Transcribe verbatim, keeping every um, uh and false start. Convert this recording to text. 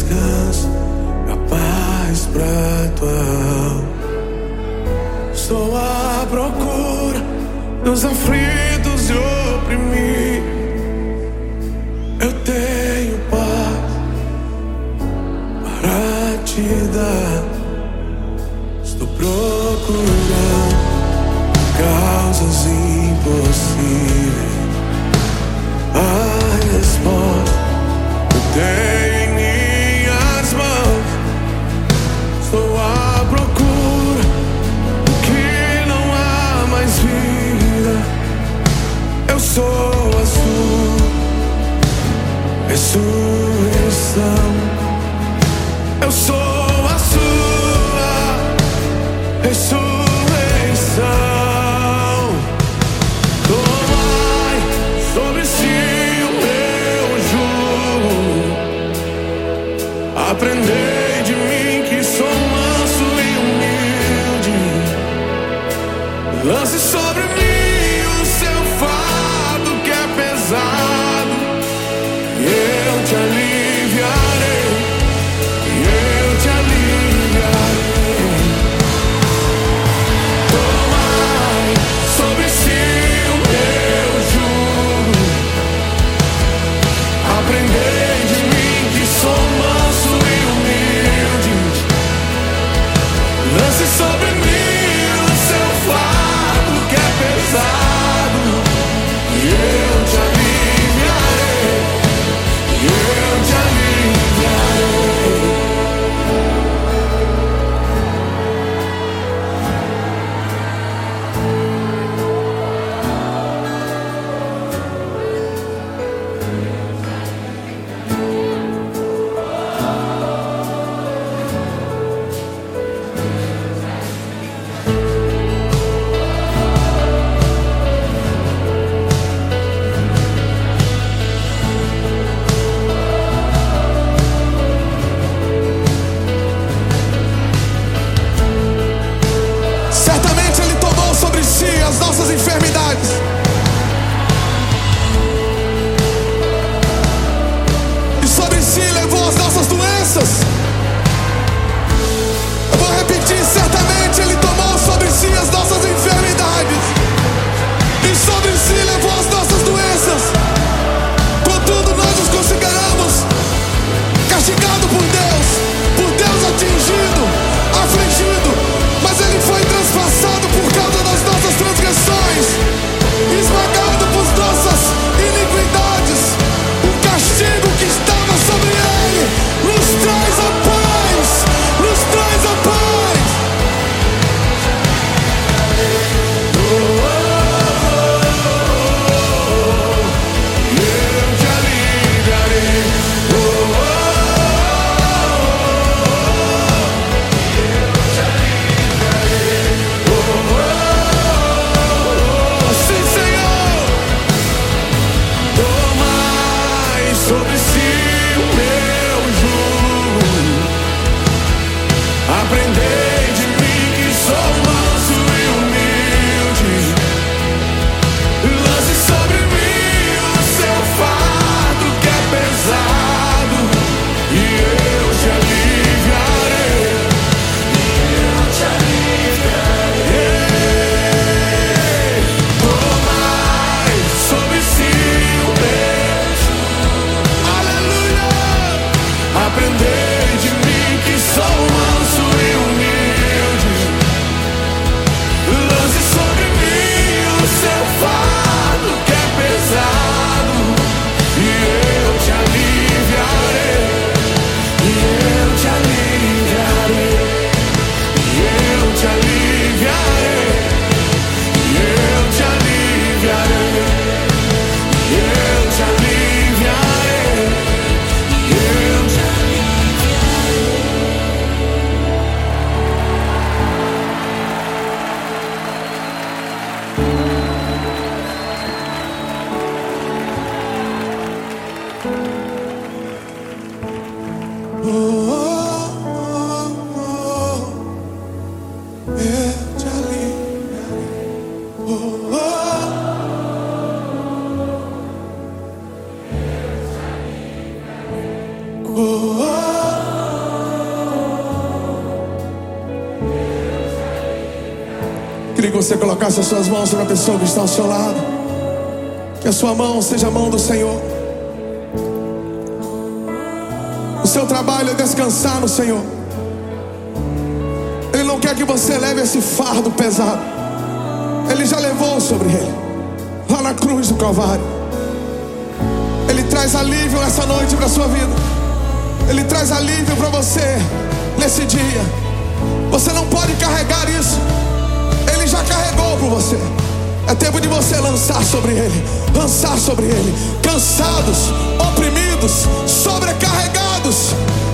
descanso, a paz pra tua alma. Estou à procura dos aflitos e oprimidos. Eu tenho paz para te dar. Estou procurando causas impossíveis. A resposta eu tenho em minhas mãos. Estou à procura do que não há mais vida. Eu sou a sua ressurreição. Eu sou a sua ressurreição. Tomai sobre si o meu jugo. Aprendei de mim que sou manso e humilde. Lance sobre mim o seu fardo que é pesado, e eu te aliviarei, e eu te aliviarei. Tomai sobre si o meu jugo. Aprendei de mim que sou manso e humilde. Lance sobre mim o seu fardo que é pesado, e eu te aliviarei, e eu te aliviarei. Certamente Ele tomou sobre si as nossas enfermidades. E sobre si levou as nossas doenças. Eu vou repetir: certamente Ele tomou sobre si as nossas enfermidades. E sobre si levou as nossas doenças. Contudo, nós nos consideramos castigado por Deus, por Deus atingido, afligido. Mas Ele foi transpassado por causa das nossas transgressões, esmagado por nossas iniquidades. O castigo que estava sobre Ele nos traz a paz, nos traz a paz. Oh, oh, oh, oh. Eu te aliviarei. Oh, oh, oh, eu te aliviarei. Oh, oh, oh, sim, Senhor. Tomai sobre si o meu jugo. Aprendei de mim que sou manso e humilde. Lance sobre mim o seu fardo que é pesado, e eu te aliviarei, e eu te aliviarei. Tomai sobre si o meu jugo. Aleluia. Aprendei de mim que sou manso e humilde. Lance sobre mim o seu fardo que é pesado, e eu te aliviarei, e eu te aliviarei, e eu te aliviarei, e eu te aliviarei, e eu te aliviarei, e eu te Oh, oh, oh, oh. Eu te aliviarei. Oh, oh. Oh, oh. você colocasse as suas mãos sobre a pessoa que está ao seu lado. Que a sua mão seja a mão do Senhor. O seu trabalho é descansar no Senhor. Ele não quer que você leve esse fardo pesado. Ele já levou sobre ele, lá na cruz do Calvário. Ele traz alívio essa noite para a sua vida. Ele traz alívio para você nesse dia. Você não pode carregar isso. Ele já carregou por você. É tempo de você lançar sobre ele. Lançar sobre ele. Cansados, oprimidos, sobrecarregados,